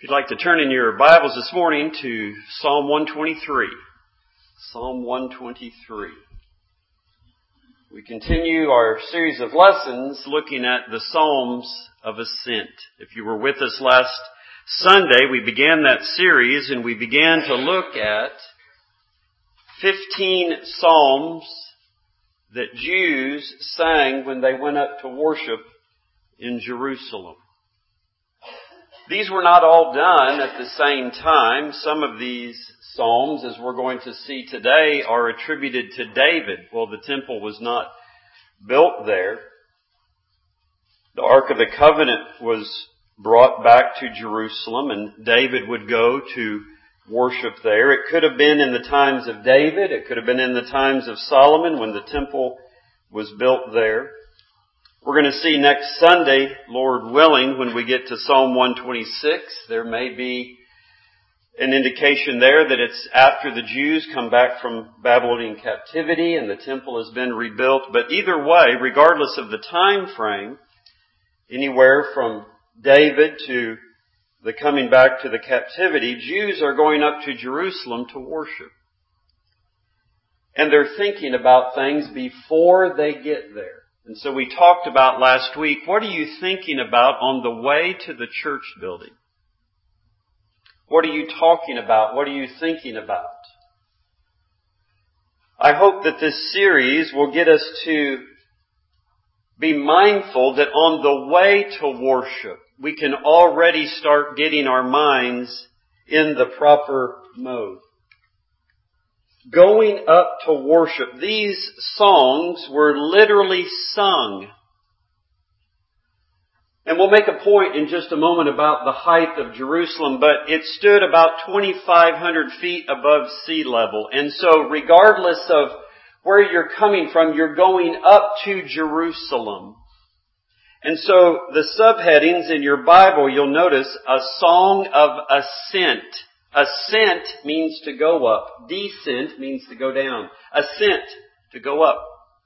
If you'd like to turn in your Bibles this morning to Psalm 123. Psalm 123. We continue our series of lessons looking at the Psalms of Ascent. If you were with us last Sunday, we began that series and we began to look at 15 Psalms that Jews sang when they went up to worship in Jerusalem. These were not all done at the same time. Some of these psalms, as we're going to see today, are attributed to David. Well, the temple was not built there. The Ark of the Covenant was brought back to Jerusalem, and David would go to worship there. It could have been in the times of David. It could have been in the times of Solomon when the temple was built there. We're going to see next Sunday, Lord willing, when we get to Psalm 126, there may be an indication there that it's after the Jews come back from Babylonian captivity and the temple has been rebuilt. But either way, regardless of the time frame, anywhere from David to the coming back to the captivity, Jews are going up to Jerusalem to worship. And they're thinking about things before they get there. And so we talked about last week, what are you thinking about on the way to the church building? What are you talking about? What are you thinking about? I hope that this series will get us to be mindful that on the way to worship, we can already start getting our minds in the proper mode. Going up to worship. These songs were literally sung. And we'll make a point in just a moment about the height of Jerusalem, but it stood about 2,500 feet above sea level. And so regardless of where you're coming from, you're going up to Jerusalem. And so the subheadings in your Bible, you'll notice a song of ascent. Ascent means to go up. Descent means to go down. Ascent, to go up.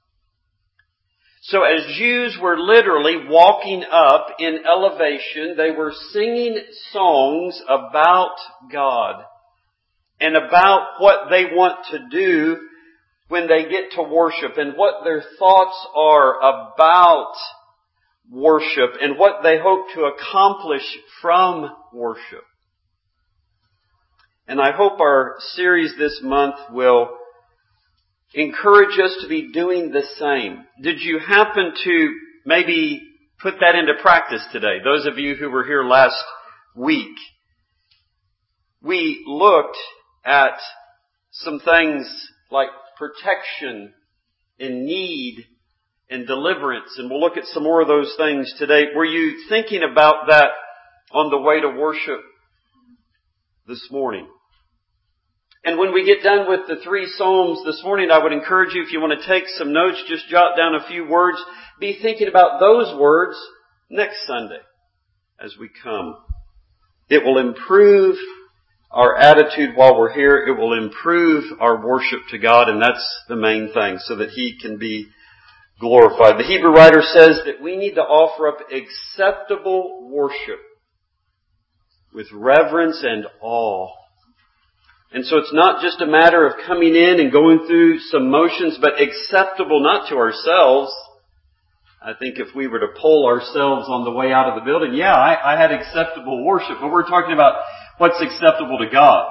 So as Jews were literally walking up in elevation, they were singing songs about God and about what they want to do when they get to worship and what their thoughts are about worship and what they hope to accomplish from worship. And I hope our series this month will encourage us to be doing the same. Did you happen to maybe put that into practice today? Those of you who were here last week, we looked at some things like protection and need and deliverance, and we'll look at some more of those things today. Were you thinking about that on the way to worship this morning? And when we get done with the 3 Psalms this morning, I would encourage you, if you want to take some notes, just jot down a few words. Be thinking about those words next Sunday as we come. It will improve our attitude while we're here. It will improve our worship to God, and that's the main thing, so that He can be glorified. The Hebrew writer says that we need to offer up acceptable worship with reverence and awe. And so it's not just a matter of coming in and going through some motions, but acceptable not to ourselves. I think if we were to poll ourselves on the way out of the building, I had acceptable worship, but we're talking about what's acceptable to God.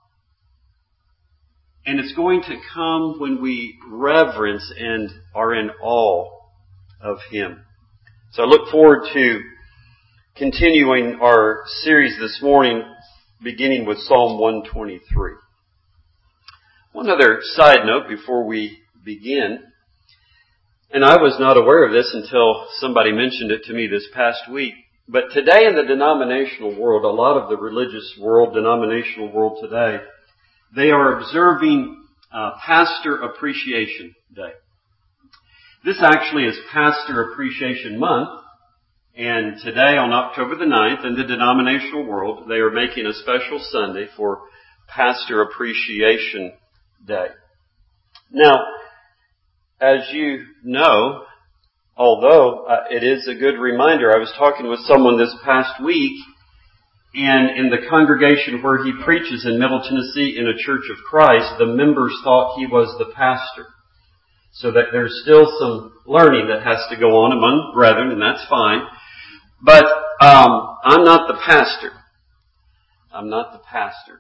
And it's going to come when we reverence and are in awe of Him. So I look forward to continuing our series this morning, beginning with Psalm 123. One other side note before we begin, and I was not aware of this until somebody mentioned it to me this past week, but today in the denominational world, a lot of the religious world, denominational world today, they are observing Pastor Appreciation Day. This actually is Pastor Appreciation Month. And today on October the 9th in the denominational world, they are making a special Sunday for Pastor Appreciation Day. Now, as you know, although it is a good reminder, I was talking with someone this past week And in the congregation where he preaches in Middle Tennessee in a Church of Christ, the members thought he was the pastor. So that there's still some learning that has to go on among brethren, and that's fine. But I'm not the pastor. I'm not the pastor.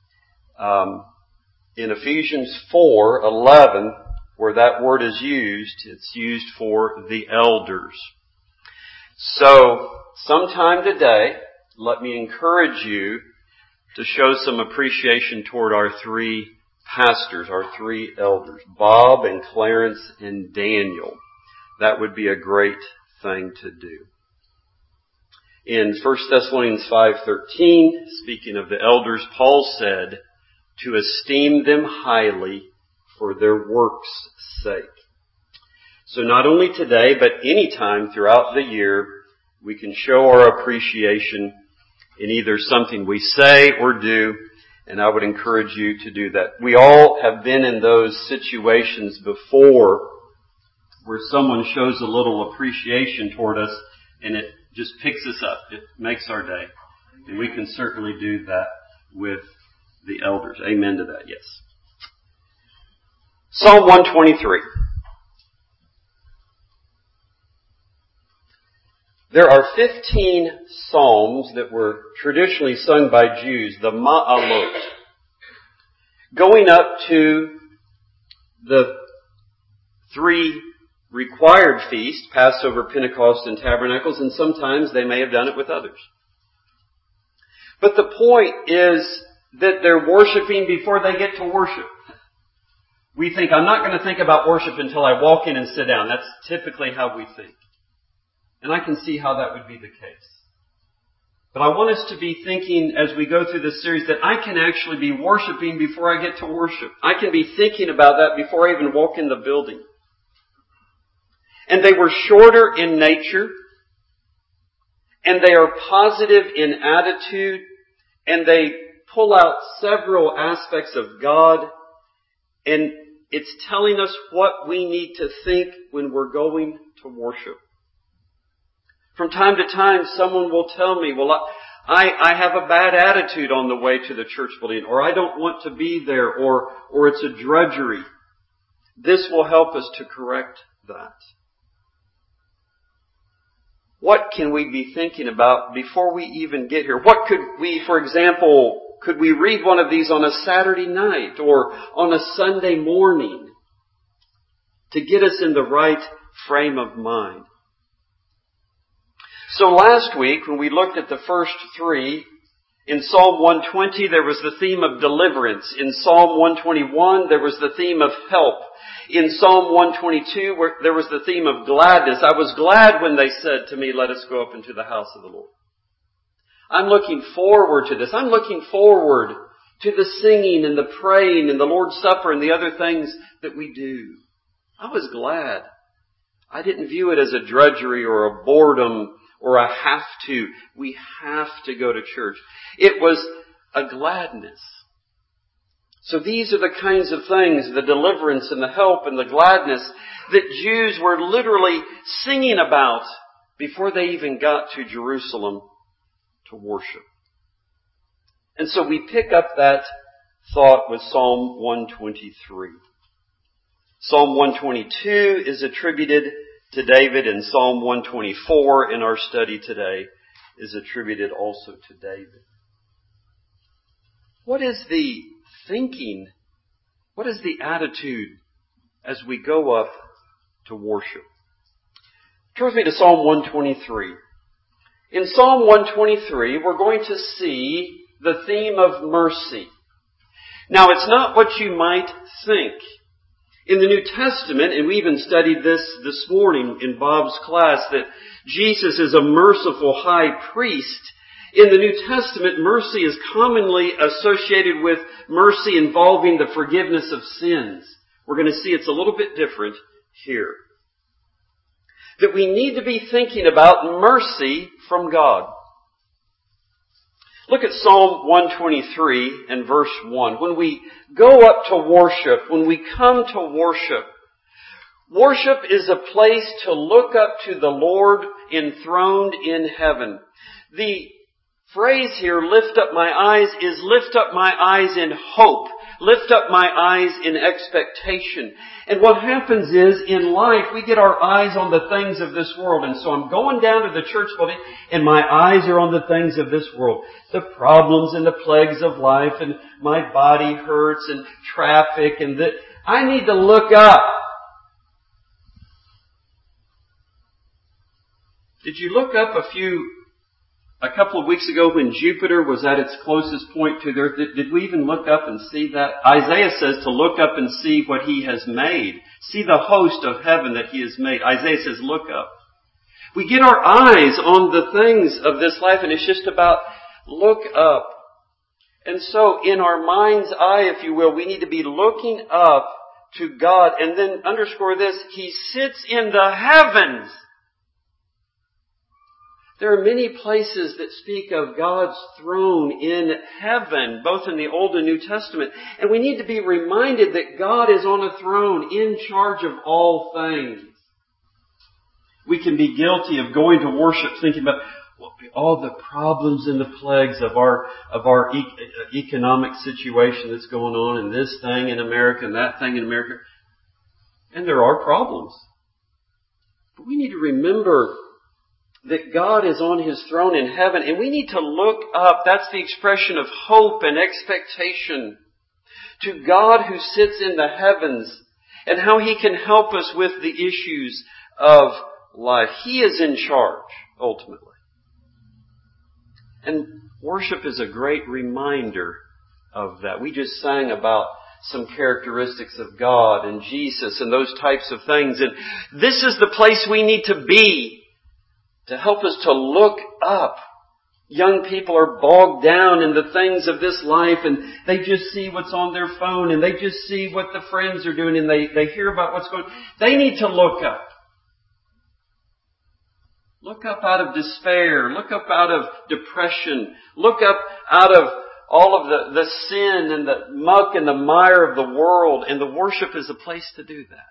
In Ephesians 4:11, where that word is used, it's used for the elders. So, sometime today, let me encourage you to show some appreciation toward our three pastors, our three elders, Bob and Clarence and Daniel. That would be a great thing to do. In 1 Thessalonians 5:13, speaking of the elders, Paul said, to esteem them highly for their works' sake. So not only today, but any time throughout the year, we can show our appreciation in either something we say or do, and I would encourage you to do that. We all have been in those situations before where someone shows a little appreciation toward us and it just picks us up. It makes our day. And we can certainly do that with the elders. Amen to that, yes. Psalm 123. There are 15 psalms that were traditionally sung by Jews, the Ma'alot, going up to the three required feasts, Passover, Pentecost, and Tabernacles, and sometimes they may have done it with others. But the point is that they're worshiping before they get to worship. We think, I'm not going to think about worship until I walk in and sit down. That's typically how we think. And I can see how that would be the case. But I want us to be thinking as we go through this series that I can actually be worshiping before I get to worship. I can be thinking about that before I even walk in the building. And they were shorter in nature, and they are positive in attitude, and they pull out several aspects of God, and it's telling us what we need to think when we're going to worship. From time to time, someone will tell me, well, I have a bad attitude on the way to the church building, or I don't want to be there, or it's a drudgery. This will help us to correct that. What can we be thinking about before we even get here? What could we, for example, could we read one of these on a Saturday night or on a Sunday morning to get us in the right frame of mind? So last week, when we looked at the first three, in Psalm 120, there was the theme of deliverance. In Psalm 121, there was the theme of help. In Psalm 122, there was the theme of gladness. I was glad when they said to me, let us go up into the house of the Lord. I'm looking forward to this. I'm looking forward to the singing and the praying and the Lord's Supper and the other things that we do. I was glad. I didn't view it as a drudgery or a boredom or a have to. We have to go to church. It was a gladness. So these are the kinds of things, the deliverance and the help and the gladness that Jews were literally singing about before they even got to Jerusalem to worship. And so we pick up that thought with Psalm 123. Psalm 122 is attributed to David, and Psalm 124 in our study today is attributed also to David. What is the thinking? What is the attitude as we go up to worship? Turn with me to Psalm 123. In Psalm 123, we're going to see the theme of mercy. Now, it's not what you might think. In the New Testament, and we even studied this morning in Bob's class, that Jesus is a merciful high priest. In the New Testament, mercy is commonly associated with mercy involving the forgiveness of sins. We're going to see it's a little bit different here. That we need to be thinking about mercy from God. Look at Psalm 123 and verse 1. When we go up to worship, when we come to worship, worship is a place to look up to the Lord enthroned in heaven. The phrase here, lift up my eyes, is lift up my eyes in hope. Lift up my eyes in expectation. And what happens is, in life, we get our eyes on the things of this world. And so I'm going down to the church building, and my eyes are on the things of this world. The problems and the plagues of life, and my body hurts, and traffic, and I need to look up. Did you look up a couple of weeks ago when Jupiter was at its closest point to the Earth? Did we even look up and see that? Isaiah says to look up and see what He has made. See the host of heaven that He has made. Isaiah says look up. We get our eyes on the things of this life, and it's just about look up. And so in our mind's eye, if you will, we need to be looking up to God. And then underscore this, He sits in the heavens. There are many places that speak of God's throne in heaven, both in the Old and New Testament. And we need to be reminded that God is on a throne in charge of all things. We can be guilty of going to worship thinking about all the problems and the plagues of our economic situation that's going on, and this thing in America and that thing in America. And there are problems. But we need to remember that God is on His throne in heaven, and we need to look up. That's the expression of hope and expectation to God who sits in the heavens and how He can help us with the issues of life. He is in charge, ultimately. And worship is a great reminder of that. We just sang about some characteristics of God and Jesus and those types of things. And this is the place we need to be to help us to look up. Young people are bogged down in the things of this life, and they just see what's on their phone, and they just see what the friends are doing, and they hear about what's going on. They need to look up. Look up out of despair. Look up out of depression. Look up out of all of the sin and the muck and the mire of the world. And the worship is a place to do that.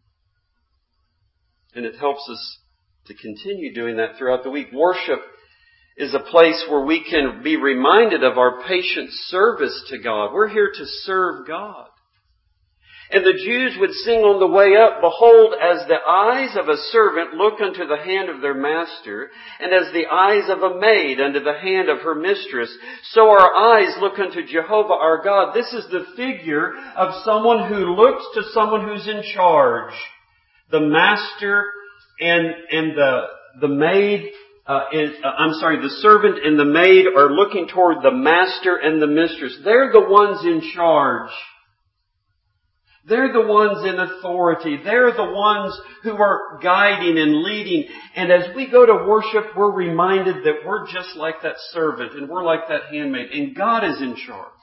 And it helps us to continue doing that throughout the week. Worship is a place where we can be reminded of our patient service to God. We're here to serve God. And the Jews would sing on the way up, behold, as the eyes of a servant look unto the hand of their master, and as the eyes of a maid unto the hand of her mistress, so our eyes look unto Jehovah our God. This is the figure of someone who looks to someone who's in charge. The master and the maid, the servant and the maid are looking toward the master and the mistress. They're the ones in charge. They're the ones in authority. They're the ones who are guiding and leading. And as we go to worship, we're reminded that we're just like that servant and we're like that handmaid. And God is in charge.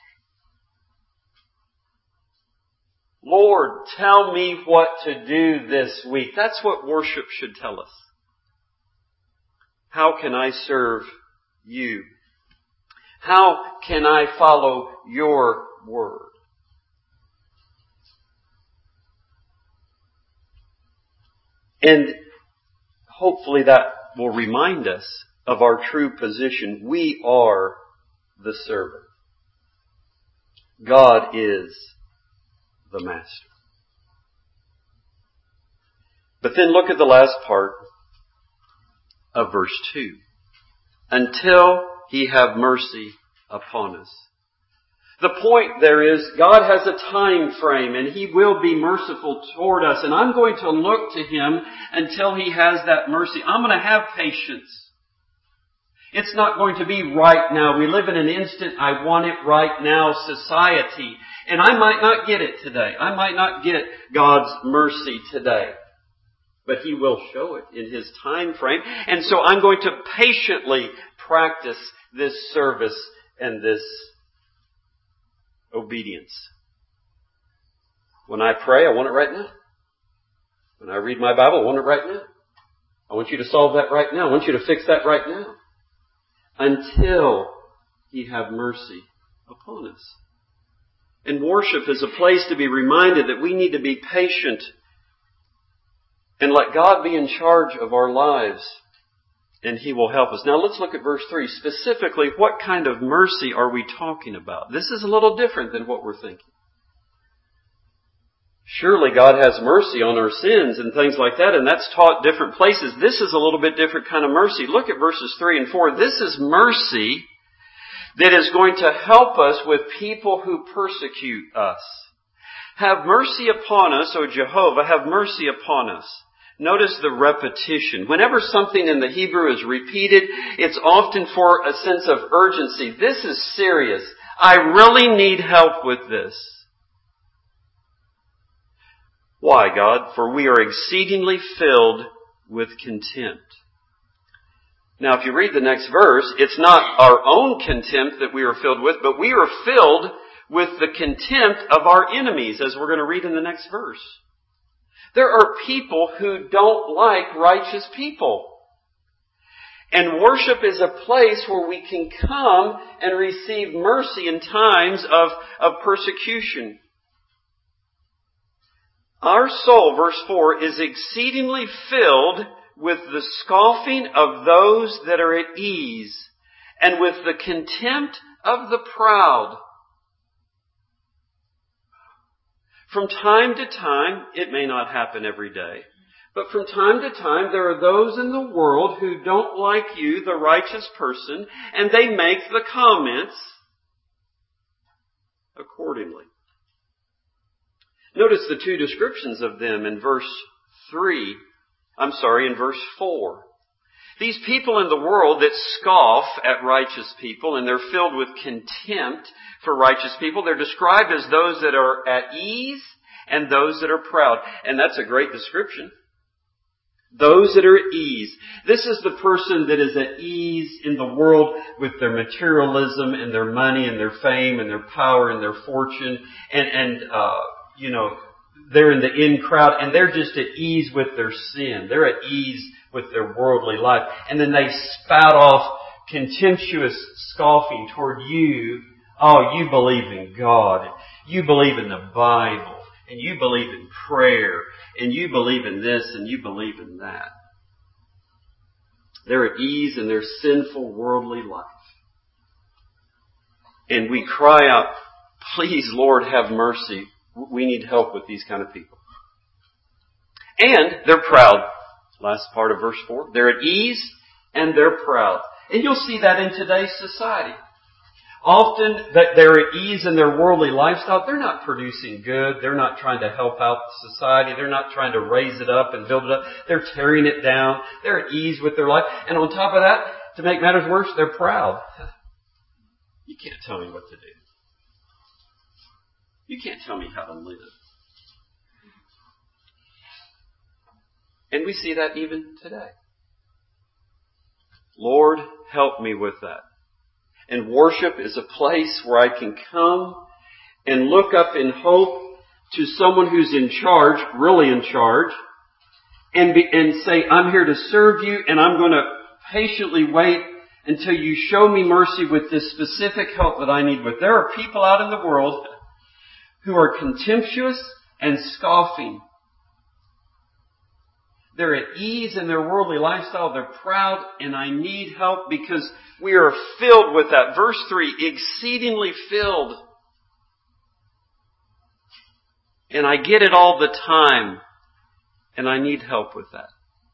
Lord, tell me what to do this week. That's what worship should tell us. How can I serve you? How can I follow your word? And hopefully that will remind us of our true position. We are the servant. God is the master. But then look at the last part of verse 2. Until He have mercy upon us. The point there is, God has a time frame and He will be merciful toward us. And I'm going to look to Him until He has that mercy. I'm going to have patience. It's not going to be right now. We live in an instant, I want it right now society. And I might not get it today. I might not get God's mercy today. But He will show it in His time frame. And so I'm going to patiently practice this service and this obedience. When I pray, I want it right now. When I read my Bible, I want it right now. I want you to solve that right now. I want you to fix that right now. Until He have mercy upon us. And worship is a place to be reminded that we need to be patient and let God be in charge of our lives. and He will help us. Now let's look at verse 3. Specifically, what kind of mercy are we talking about? This is a little different than what we're thinking. Surely God has mercy on our sins and things like that, and that's taught different places. This is a little bit different kind of mercy. Look at verses 3 and 4. This is mercy that is going to help us with people who persecute us. Have mercy upon us, O Jehovah, have mercy upon us. Notice the repetition. Whenever something in the Hebrew is repeated, it's often for a sense of urgency. This is serious. I really need help with this. Why, God? For we are exceedingly filled with contempt. Now, if you read the next verse, it's not our own contempt that we are filled with, but we are filled with the contempt of our enemies, as we're going to read in the next verse. There are people who don't like righteous people. And worship is a place where we can come and receive mercy in times of persecution. Our soul, verse 4, is exceedingly filled with the scoffing of those that are at ease, and with the contempt of the proud. From time to time, it may not happen every day, but from time to time there are those in the world who don't like you, the righteous person, and they make the comments accordingly. Notice the two descriptions of them in verse 4. These people in the world that scoff at righteous people and they're filled with contempt for righteous people, they're described as those that are at ease and those that are proud. And that's a great description. Those that are at ease. This is the person that is at ease in the world with their materialism and their money and their fame and their power and their fortune and they're in the in crowd and they're just at ease with their sin. They're at ease with their worldly life. And then they spout off contemptuous scoffing toward you. Oh, you believe in God. You believe in the Bible. And you believe in prayer. And you believe in this and you believe in that. They're at ease in their sinful worldly life. And we cry out, please, Lord, have mercy. We need help with these kind of people. And they're proud. Last part of verse 4. They're at ease and they're proud. And you'll see that in today's society. Often that they're at ease in their worldly lifestyle. They're not producing good. They're not trying to help out society. They're not trying to raise it up and build it up. They're tearing it down. They're at ease with their life. And on top of that, to make matters worse, they're proud. You can't tell me what to do. You can't tell me how to live. And we see that even today. Lord, help me with that. And worship is a place where I can come and look up in hope to someone who's in charge, really in charge, and say, I'm here to serve you and I'm going to patiently wait until you show me mercy with this specific help that I need with. There are people out in the world who are contemptuous and scoffing. They're at ease in their worldly lifestyle. They're proud, and I need help because we are filled with that. Verse 3, exceedingly filled. And I get it all the time, and I need help with that.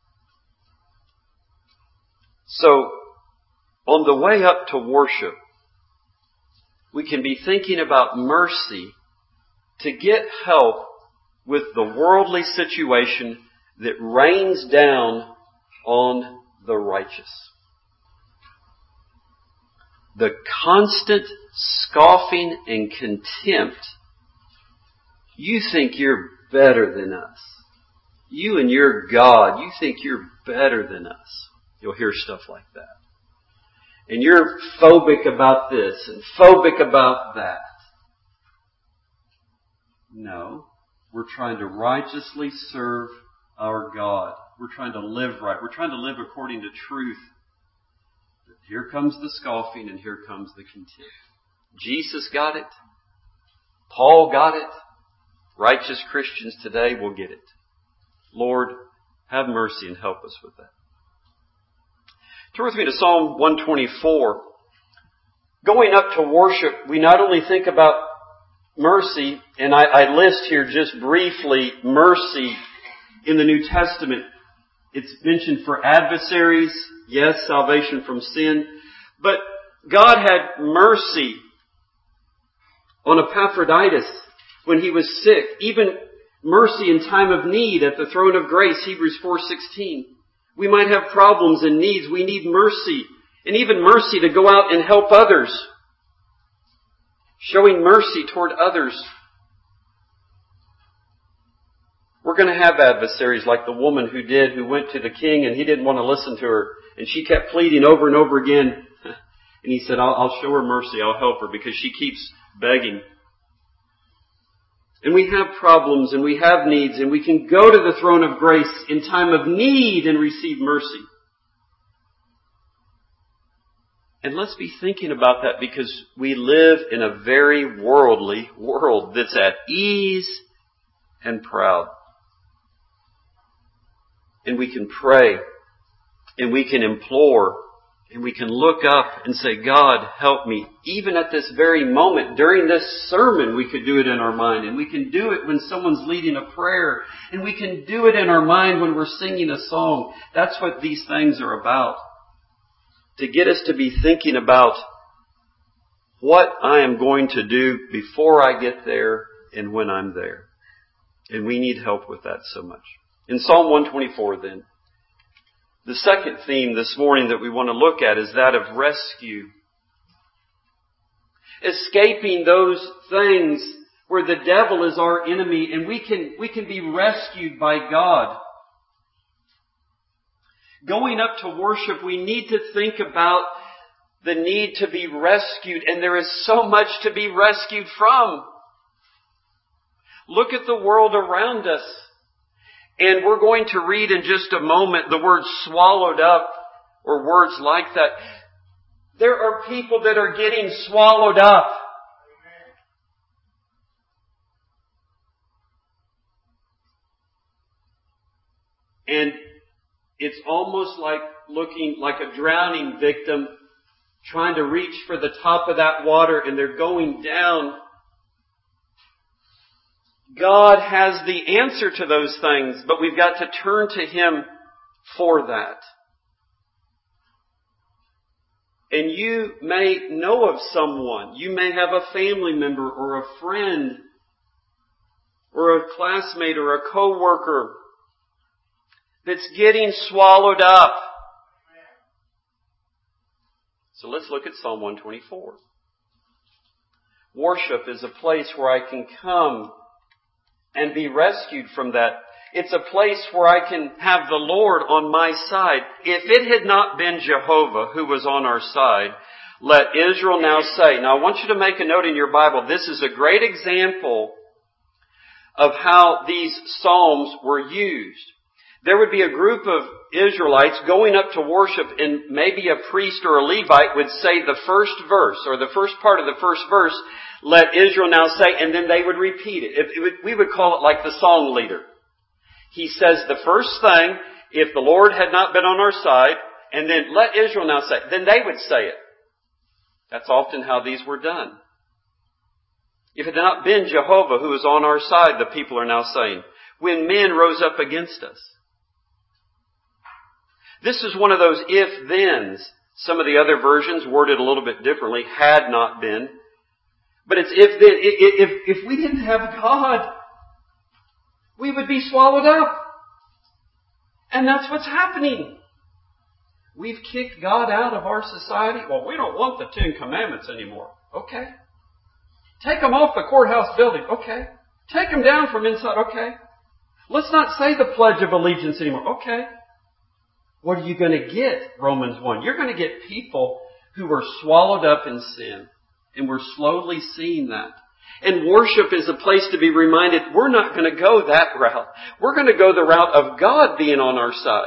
So, on the way up to worship, we can be thinking about mercy to get help with the worldly situation that rains down on the righteous. The constant scoffing and contempt. You think you're better than us. You and your God, you think you're better than us. You'll hear stuff like that. And you're phobic about this and phobic about that. No, we're trying to righteously serve our God. We're trying to live right. We're trying to live according to truth. But here comes the scoffing and here comes the contempt. Jesus got it. Paul got it. Righteous Christians today will get it. Lord, have mercy and help us with that. Turn with me to Psalm 124. Going up to worship, we not only think about mercy, and I list here just briefly mercy in the New Testament. It's mentioned for adversaries, yes, salvation from sin, but God had mercy on Epaphroditus when he was sick, even mercy in time of need at the throne of grace, Hebrews 4:16. We might have problems and needs. We need mercy, and even mercy to go out and help others. Showing mercy toward others. We're going to have adversaries like the woman who went to the king and he didn't want to listen to her. And she kept pleading over and over again. And he said, I'll show her mercy. I'll help her because she keeps begging. And we have problems and we have needs and we can go to the throne of grace in time of need and receive mercy. And let's be thinking about that because we live in a very worldly world that's at ease and proud. And we can pray and we can implore and we can look up and say, God, help me. Even at this very moment, during this sermon, we could do it in our mind. And we can do it when someone's leading a prayer. And we can do it in our mind when we're singing a song. That's what these things are about. To get us to be thinking about what I am going to do before I get there and when I'm there. And we need help with that so much. In Psalm 124 then, the second theme this morning that we want to look at is that of rescue. Escaping those things where the devil is our enemy and we can be rescued by God. Going up to worship, we need to think about the need to be rescued, and there is so much to be rescued from. Look at the world around us. And we're going to read in just a moment the word swallowed up or words like that. There are people that are getting swallowed up. And it's almost like looking like a drowning victim trying to reach for the top of that water and they're going down. God has the answer to those things, but we've got to turn to Him for that. And you may know of someone. You may have a family member or a friend or a classmate or a coworker that's getting swallowed up. So let's look at Psalm 124. Worship is a place where I can come and be rescued from that. It's a place where I can have the Lord on my side. If it had not been Jehovah who was on our side, let Israel now say. Now I want you to make a note in your Bible. This is a great example of how these Psalms were used. There would be a group of Israelites going up to worship, and maybe a priest or a Levite would say the first verse or the first part of the first verse, let Israel now say, and then they would repeat it. We would call it like the song leader. He says the first thing, if the Lord had not been on our side, and then let Israel now say, then they would say it. That's often how these were done. If it had not been Jehovah who was on our side, the people are now saying, when men rose up against us. This is one of those if-thens. Some of the other versions worded a little bit differently, had not been. But it's if-then. If we didn't have God, we would be swallowed up. And that's what's happening. We've kicked God out of our society. Well, we don't want the 10 Commandments anymore. Okay. Take them off the courthouse building. Okay. Take them down from inside. Okay. Let's not say the Pledge of Allegiance anymore. Okay. What are you going to get? Romans 1. You're going to get people who are swallowed up in sin. And we're slowly seeing that. And worship is a place to be reminded we're not going to go that route. We're going to go the route of God being on our side.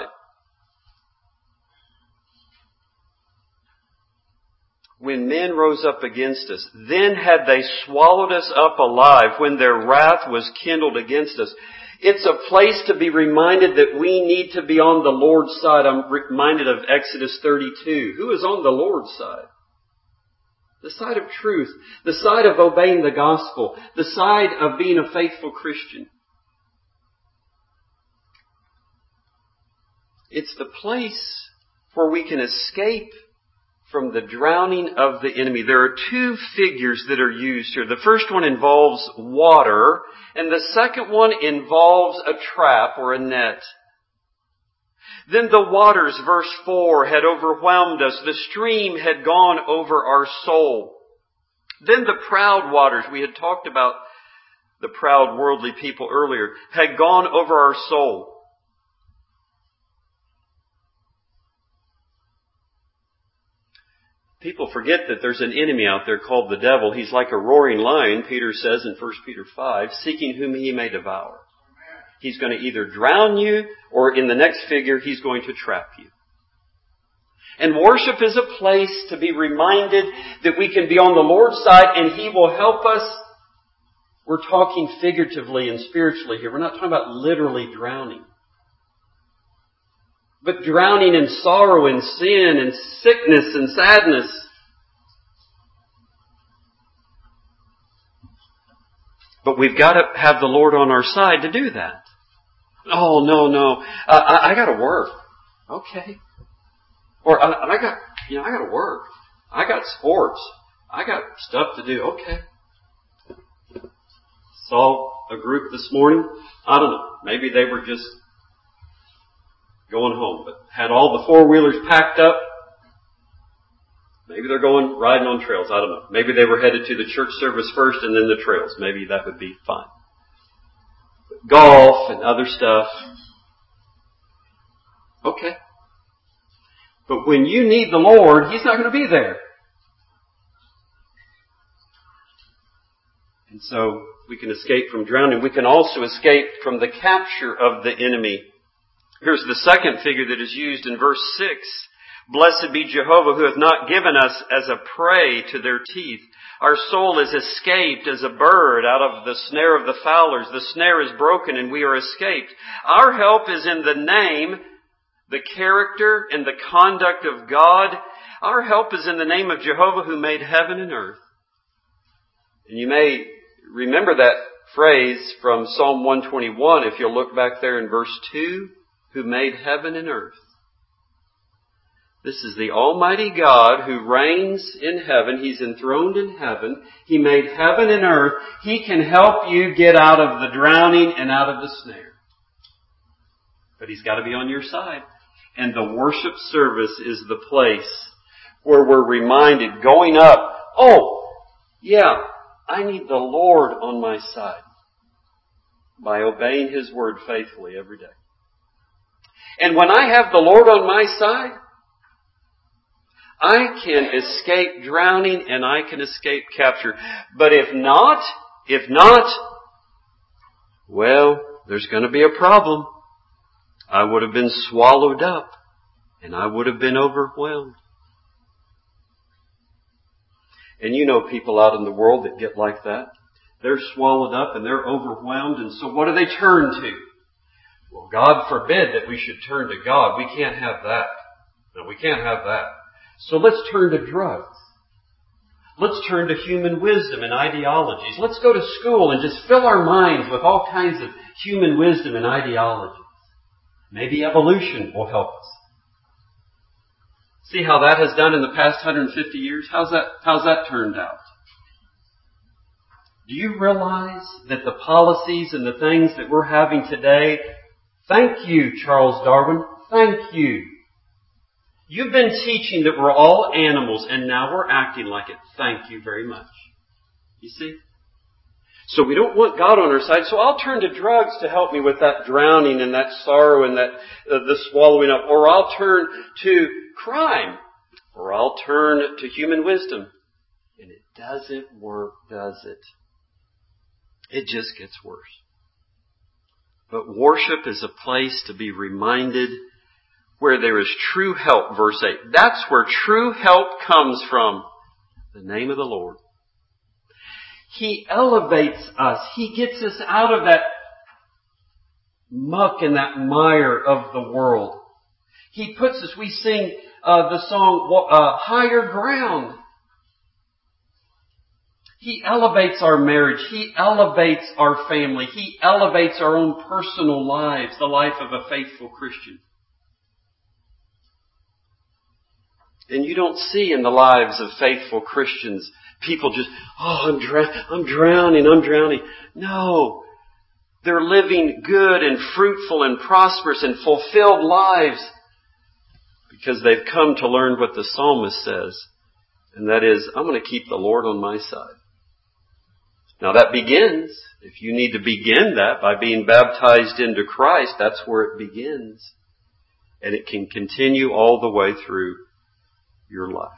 When men rose up against us, then had they swallowed us up alive when their wrath was kindled against us. It's a place to be reminded that we need to be on the Lord's side. I'm reminded of Exodus 32. Who is on the Lord's side? The side of truth. The side of obeying the gospel. The side of being a faithful Christian. It's the place where we can escape from the drowning of the enemy. There are two figures that are used here. The first one involves water, and the second one involves a trap or a net. Then the waters, verse 4, had overwhelmed us. The stream had gone over our soul. Then the proud waters, we had talked about the proud worldly people earlier, had gone over our soul. People forget that there's an enemy out there called the devil. He's like a roaring lion, Peter says in 1 Peter 5, seeking whom he may devour. He's going to either drown you, or in the next figure, he's going to trap you. And worship is a place to be reminded that we can be on the Lord's side and He will help us. We're talking figuratively and spiritually here. We're not talking about literally drowning. But drowning in sorrow and sin and sickness and sadness. But we've got to have the Lord on our side to do that. Oh, no. I got to work. Okay. Or I got to work. I got sports. I got stuff to do. Okay. Saw a group this morning. I don't know. Maybe they were just going home, but had all the four-wheelers packed up. Maybe they're going riding on trails. I don't know. Maybe they were headed to the church service first and then the trails. Maybe that would be fine. But golf and other stuff. Okay. But when you need the Lord, He's not going to be there. And so we can escape from drowning. We can also escape from the capture of the enemy. Here's the second figure that is used in verse 6. Blessed be Jehovah who hath not given us as a prey to their teeth. Our soul is escaped as a bird out of the snare of the fowlers. The snare is broken and we are escaped. Our help is in the name, the character, and the conduct of God. Our help is in the name of Jehovah who made heaven and earth. And you may remember that phrase from Psalm 121 if you'll look back there in verse 2. Who made heaven and earth. This is the Almighty God who reigns in heaven. He's enthroned in heaven. He made heaven and earth. He can help you get out of the drowning and out of the snare. But He's got to be on your side. And the worship service is the place where we're reminded, going up, oh, yeah, I need the Lord on my side by obeying His word faithfully every day. And when I have the Lord on my side, I can escape drowning and I can escape capture. But if not, well, there's going to be a problem. I would have been swallowed up and I would have been overwhelmed. And you know people out in the world that get like that. They're swallowed up and they're overwhelmed, and so what do they turn to? Well, God forbid that we should turn to God. We can't have that. No, we can't have that. So let's turn to drugs. Let's turn to human wisdom and ideologies. Let's go to school and just fill our minds with all kinds of human wisdom and ideologies. Maybe evolution will help us. See how that has done in the past 150 years? How's that turned out? Do you realize that the policies and the things that we're having today, thank you, Charles Darwin, thank you. You've been teaching that we're all animals and now we're acting like it. Thank you very much. You see? So we don't want God on our side, so I'll turn to drugs to help me with that drowning and that sorrow and that the swallowing up. Or I'll turn to crime. Or I'll turn to human wisdom. And it doesn't work, does it? It just gets worse. But worship is a place to be reminded where there is true help, verse 8. That's where true help comes from. The name of the Lord. He elevates us. He gets us out of that muck and that mire of the world. He puts us, we sing the song, Higher Ground. He elevates our marriage. He elevates our family. He elevates our own personal lives, the life of a faithful Christian. And you don't see in the lives of faithful Christians people just, I'm drowning. No. They're living good and fruitful and prosperous and fulfilled lives because they've come to learn what the psalmist says. And that is, I'm going to keep the Lord on my side. Now that begins, if you need to begin that by being baptized into Christ, that's where it begins. And it can continue all the way through your life.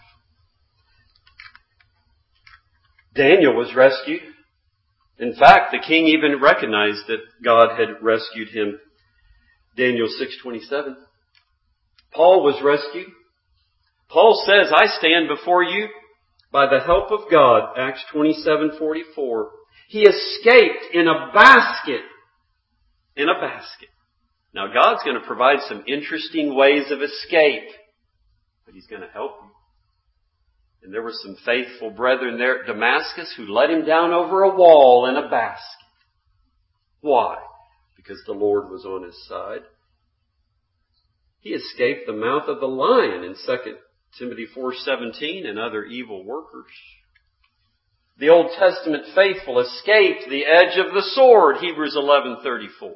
Daniel was rescued. In fact, the king even recognized that God had rescued him. Daniel 6:27. Paul was rescued. Paul says, I stand before you by the help of God. Acts 27:44. He escaped in a basket. In a basket. Now God's going to provide some interesting ways of escape. But He's going to help you. And there were some faithful brethren there at Damascus who let him down over a wall in a basket. Why? Because the Lord was on his side. He escaped the mouth of the lion in 2 Timothy 4:17 and other evil workers. The Old Testament faithful escaped the edge of the sword, Hebrews 11:34.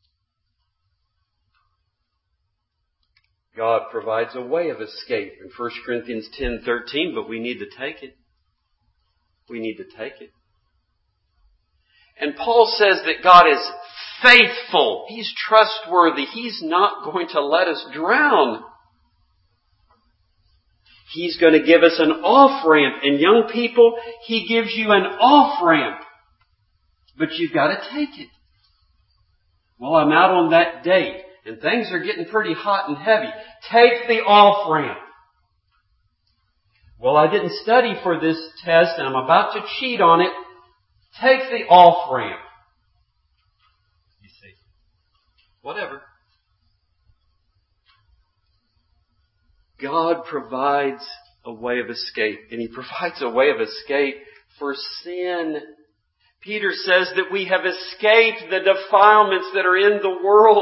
God provides a way of escape in 1 Corinthians 10:13, but we need to take it. We need to take it. And Paul says that God is faithful. He's trustworthy. He's not going to let us drown. He's going to give us an off-ramp. And young people, He gives you an off-ramp. But you've got to take it. Well, I'm out on that date. And things are getting pretty hot and heavy. Take the off-ramp. Well, I didn't study for this test and I'm about to cheat on it. Take the off-ramp. You see. Whatever. God provides a way of escape. And He provides a way of escape for sin. Peter says that we have escaped the defilements that are in the world.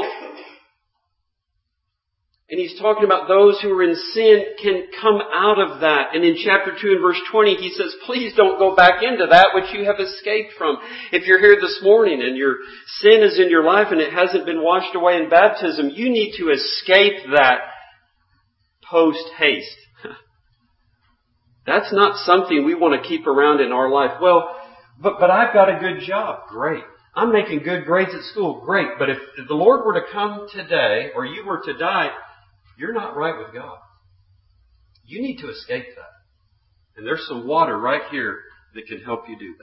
And he's talking about those who are in sin can come out of that. And in chapter 2 and verse 20, he says, please don't go back into that which you have escaped from. If you're here this morning and your sin is in your life and it hasn't been washed away in baptism, you need to escape that post-haste. That's not something we want to keep around in our life. Well, but I've got a good job. Great. I'm making good grades at school. Great. But if the Lord were to come today or you were to die, you're not right with God. You need to escape that. And there's some water right here that can help you do that.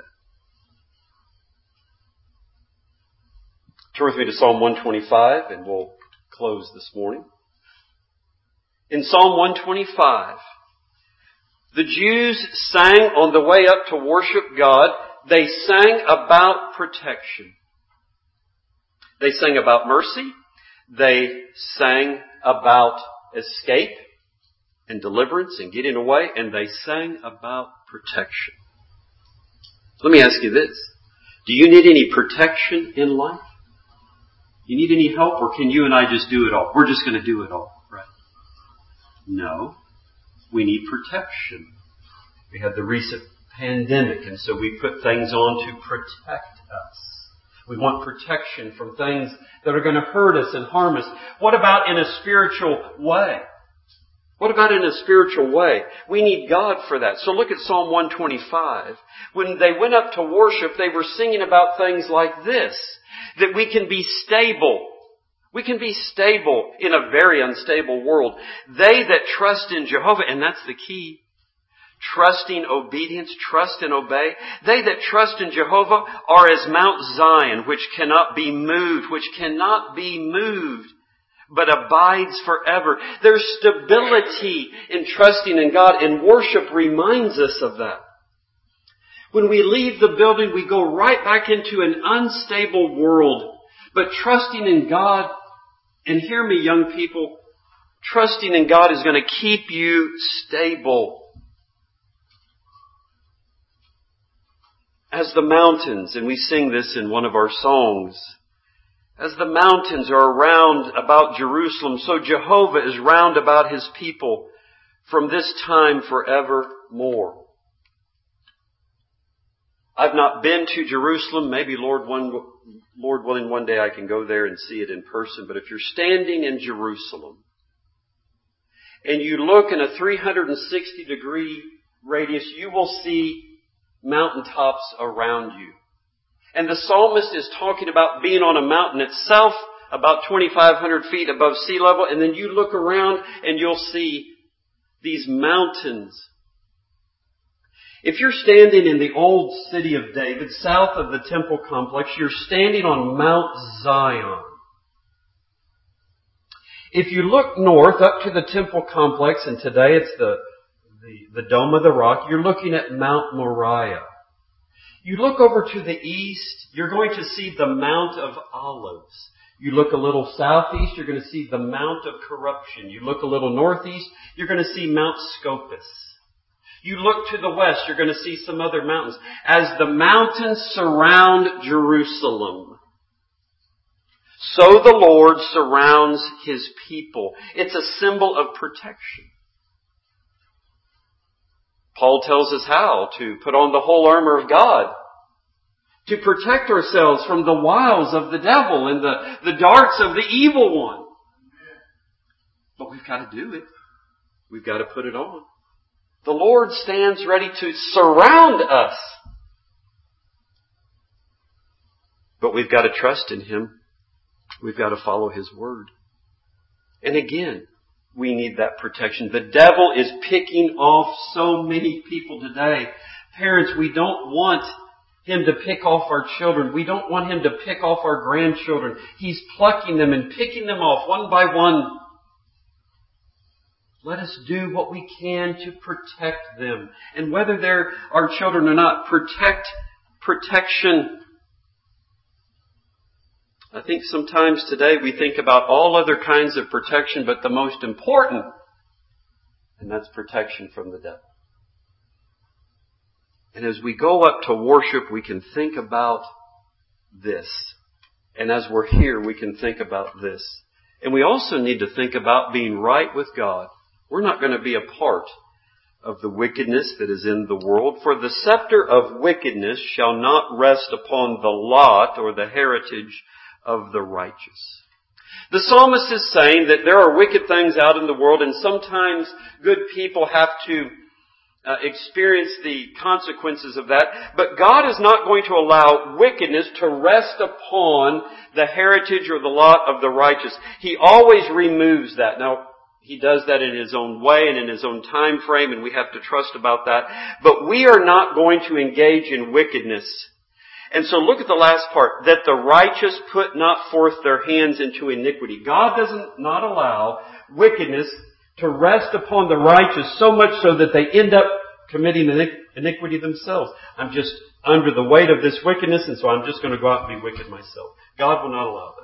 Turn with me to Psalm 125 and we'll close this morning. In Psalm 125, the Jews sang on the way up to worship God. They sang about protection. They sang about mercy. They sang about escape and deliverance and getting away, and they sang about protection. Let me ask you this. Do you need any protection in life? You need any help, or can you and I just do it all? We're just going to do it all, right? No. We need protection. We had the recent pandemic, and so we put things on to protect us. We want protection from things that are going to hurt us and harm us. What about in a spiritual way? What about in a spiritual way? We need God for that. So look at Psalm 125. When they went up to worship, they were singing about things like this, that we can be stable. We can be stable in a very unstable world. They that trust in Jehovah, and that's the key, trusting obedience, trust and obey. They that trust in Jehovah are as Mount Zion, which cannot be moved, but abides forever. There's stability in trusting in God, and worship reminds us of that. When we leave the building, we go right back into an unstable world. But trusting in God, and hear me, young people, trusting in God is going to keep you stable. As the mountains, and we sing this in one of our songs, as the mountains are round about Jerusalem, so Jehovah is round about His people from this time forevermore. I've not been to Jerusalem. Maybe, Lord willing, one day I can go there and see it in person. But if you're standing in Jerusalem and you look in a 360-degree radius, you will see mountaintops around you. And the psalmist is talking about being on a mountain itself, about 2,500 feet above sea level, and then you look around and you'll see these mountains. If you're standing in the old city of David, south of the temple complex, you're standing on Mount Zion. If you look north up to the temple complex, and today it's the Dome of the Rock, you're looking at Mount Moriah. You look over to the east, you're going to see the Mount of Olives. You look a little southeast, you're going to see the Mount of Corruption. You look a little northeast, you're going to see Mount Scopus. You look to the west, you're going to see some other mountains. As the mountains surround Jerusalem, so the Lord surrounds His people. It's a symbol of protection. Paul tells us how to put on the whole armor of God, to protect ourselves from the wiles of the devil and the darts of the evil one. But we've got to do it. We've got to put it on. The Lord stands ready to surround us. But we've got to trust in Him. We've got to follow His word. And again, we need that protection. The devil is picking off so many people today. Parents, we don't want him to pick off our children. We don't want him to pick off our grandchildren. He's plucking them and picking them off one by one. Let us do what we can to protect them. And whether they're our children or not, protection. I think sometimes today we think about all other kinds of protection, but the most important, and that's protection from the devil. And as we go up to worship, we can think about this. And as we're here, we can think about this. And we also need to think about being right with God. We're not going to be a part of the wickedness that is in the world. For the scepter of wickedness shall not rest upon the lot or the heritage of the righteous. The psalmist is saying that there are wicked things out in the world, and sometimes good people have to experience the consequences of that. But God is not going to allow wickedness to rest upon the heritage or the lot of the righteous. He always removes that. Now, He does that in His own way and in His own time frame, and we have to trust about that. But we are not going to engage in wickedness. And so look at the last part, that the righteous put not forth their hands into iniquity. God doesn't not allow wickedness to rest upon the righteous so much so that they end up committing iniquity themselves. I'm just under the weight of this wickedness, and so I'm just going to go out and be wicked myself. God will not allow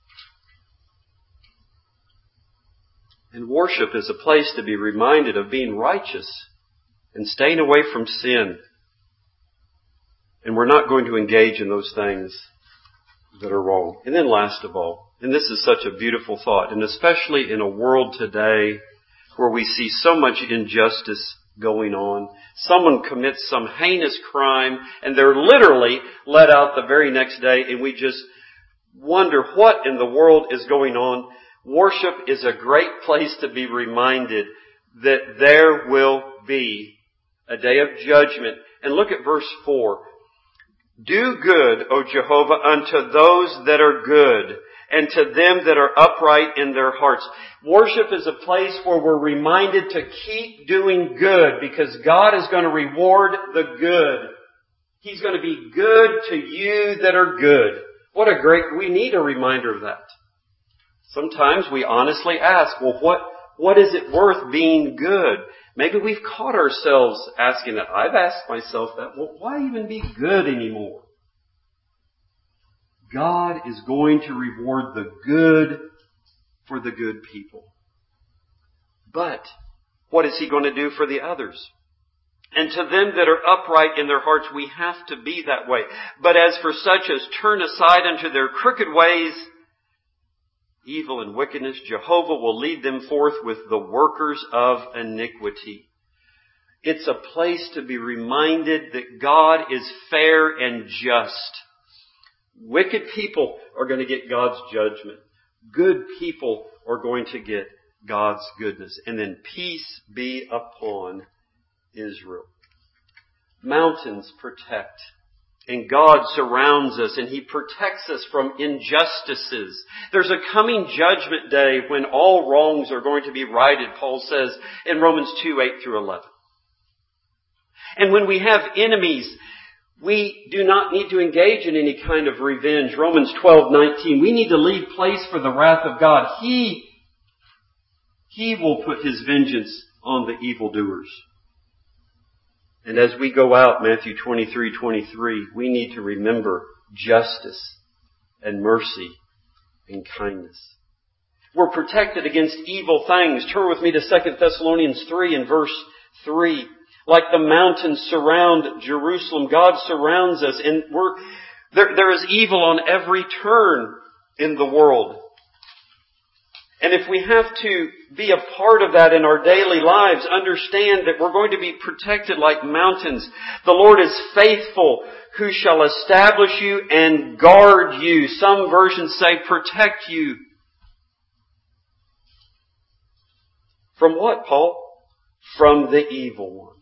that. And worship is a place to be reminded of being righteous and staying away from sin. And we're not going to engage in those things that are wrong. And then last of all, and this is such a beautiful thought, and especially in a world today where we see so much injustice going on. Someone commits some heinous crime and they're literally let out the very next day, and we just wonder what in the world is going on. Worship is a great place to be reminded that there will be a day of judgment. And look at verse 4. Do good, O Jehovah, unto those that are good, and to them that are upright in their hearts. Worship is a place where we're reminded to keep doing good, because God is going to reward the good. He's going to be good to you that are good. We need a reminder of that. Sometimes we honestly ask, well, what is it worth being good? Maybe we've caught ourselves asking that. I've asked myself that. Well, why even be good anymore? God is going to reward the good for the good people. But what is He going to do for the others? And to them that are upright in their hearts, we have to be that way. But as for such as turn aside unto their crooked ways, evil and wickedness, Jehovah will lead them forth with the workers of iniquity. It's a place to be reminded that God is fair and just. Wicked people are going to get God's judgment. Good people are going to get God's goodness. And then peace be upon Israel. Mountains protect. And God surrounds us and He protects us from injustices. There's a coming judgment day when all wrongs are going to be righted, Paul says in Romans 2:8-11. And when we have enemies, we do not need to engage in any kind of revenge. Romans 12:19. We need to leave place for the wrath of God. He will put His vengeance on the evildoers. And as we go out, Matthew 23:23, we need to remember justice and mercy and kindness. We're protected against evil things. Turn with me to 2 Thessalonians 3 and verse 3. Like the mountains surround Jerusalem, God surrounds us, and there is evil on every turn in the world. And if we have to be a part of that in our daily lives, understand that we're going to be protected like mountains. The Lord is faithful, who shall establish you and guard you. Some versions say protect you. From what, Paul? From the evil one.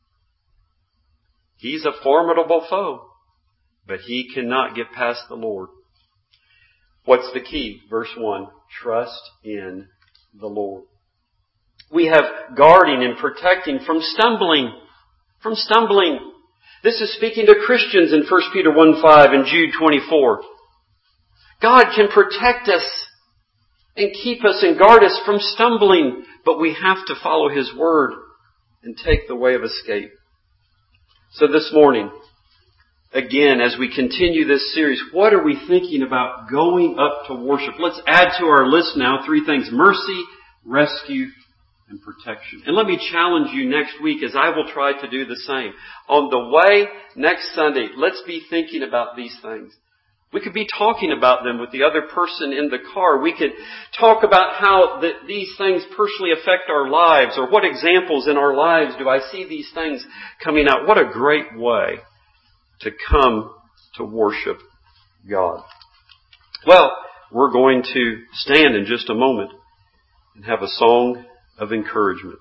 He's a formidable foe, but he cannot get past the Lord. What's the key? Verse 1, trust in the Lord. We have guarding and protecting from stumbling. From stumbling. This is speaking to Christians in 1 Peter 1:5 and Jude 24. God can protect us and keep us and guard us from stumbling, but we have to follow His Word and take the way of escape. So this morning, again, as we continue this series, what are we thinking about going up to worship? Let's add to our list now 3 things: mercy, rescue, and protection. And let me challenge you next week, as I will try to do the same. On the way next Sunday, let's be thinking about these things. We could be talking about them with the other person in the car. We could talk about how these things personally affect our lives, or what examples in our lives do I see these things coming out. What a great way to come to worship God. Well, we're going to stand in just a moment and have a song of encouragement.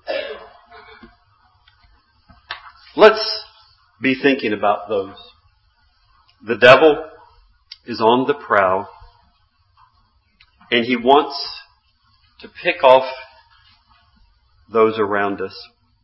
Let's be thinking about those. The devil is on the prowl, and he wants to pick off those around us.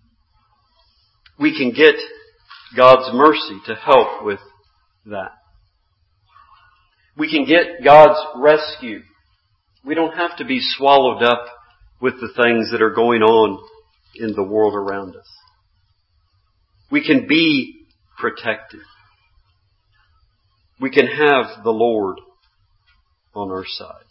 We can get God's mercy to help with that. We can get God's rescue. We don't have to be swallowed up with the things that are going on in the world around us. We can be protected. We can have the Lord on our side.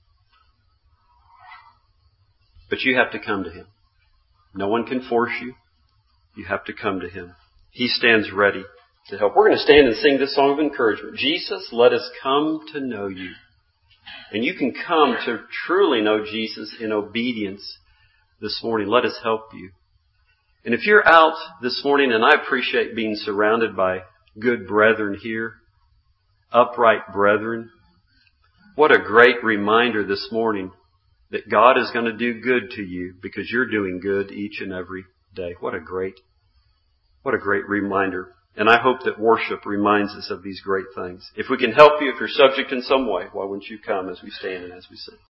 But you have to come to Him. No one can force you. You have to come to Him. He stands ready to help. We're going to stand and sing this song of encouragement. Jesus, let us come to know You. And you can come to truly know Jesus in obedience this morning. Let us help you. And if you're out this morning, and I appreciate being surrounded by good brethren here, upright brethren, what a great reminder this morning that God is going to do good to you because you're doing good each and every day. What a great reminder. And I hope that worship reminds us of these great things. If we can help you, if you're subject in some way, why wouldn't you come as we stand and as we sing?